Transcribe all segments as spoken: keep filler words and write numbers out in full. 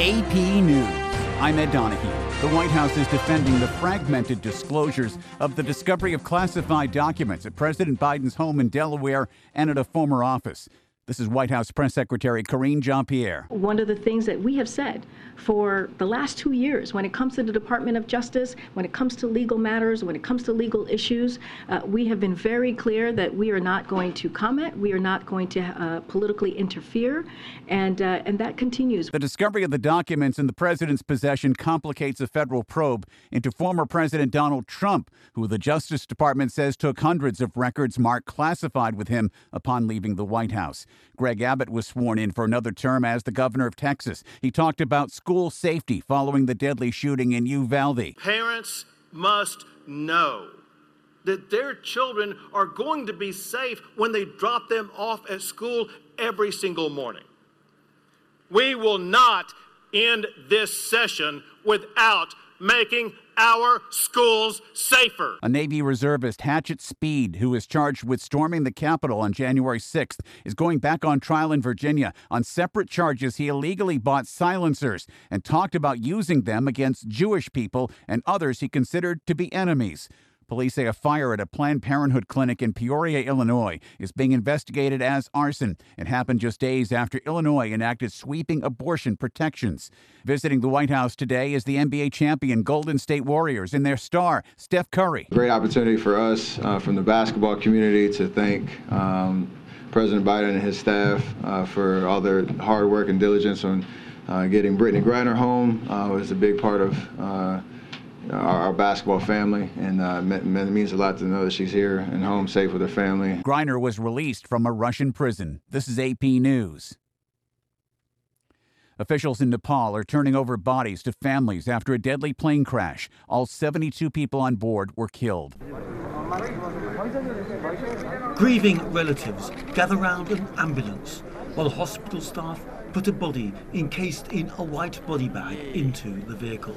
A P News. I'm Ed Donahue. The White House is defending the fragmented disclosures of the discovery of classified documents at President Biden's home in Delaware and at a former office. This is White House Press Secretary Karine Jean-Pierre. One of the things that we have said for the last two years, when it comes to the Department of Justice, when it comes to legal matters, when it comes to legal issues, uh, we have been very clear that we are not going to comment, we are not going to uh, politically interfere, and uh, and that continues. The discovery of the documents in the president's possession complicates a federal probe into former President Donald Trump, who the Justice Department says took hundreds of records marked classified with him upon leaving the White House. Greg Abbott was sworn in for another term as the governor of Texas. He talked about school safety following the deadly shooting in Uvalde. Parents must know that their children are going to be safe when they drop them off at school every single morning. We will not end this session without making our schools safer. A Navy reservist, Hatchet Speed, who is charged with storming the Capitol on January sixth, is going back on trial in Virginia. On separate charges, he illegally bought silencers and talked about using them against Jewish people and others he considered to be enemies. Police say a fire at a Planned Parenthood clinic in Peoria, Illinois, is being investigated as arson. It happened just days after Illinois enacted sweeping abortion protections. Visiting the White House today is the N B A champion Golden State Warriors and their star, Steph Curry. Great opportunity for us uh, from the basketball community to thank um, President Biden and his staff uh, for all their hard work and diligence on uh, getting Brittney Griner home. Uh, was a big part of uh, Our, our basketball family, and uh, it means a lot to know that she's here and home safe with her family. Griner was released from a Russian prison. This is A P News. Officials in Nepal are turning over bodies to families after a deadly plane crash. All seventy-two people on board were killed. Grieving relatives gather round an ambulance while hospital staff put a body encased in a white body bag into the vehicle.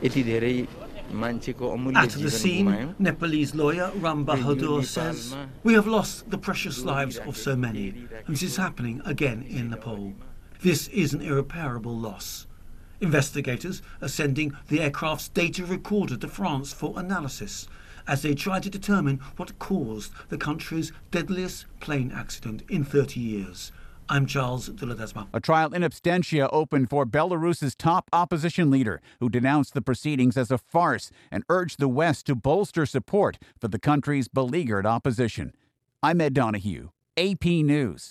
At the scene, Nepalese lawyer Ram Bahadur says, "We have lost the precious lives of so many, and this is happening again in Nepal. This is an irreparable loss." Investigators are sending the aircraft's data recorder to France for analysis as they try to determine what caused the country's deadliest plane accident in thirty years. I'm Charles de Ledesma. A trial in absentia opened for Belarus's top opposition leader, who denounced the proceedings as a farce and urged the West to bolster support for the country's beleaguered opposition. I'm Ed Donahue, A P News.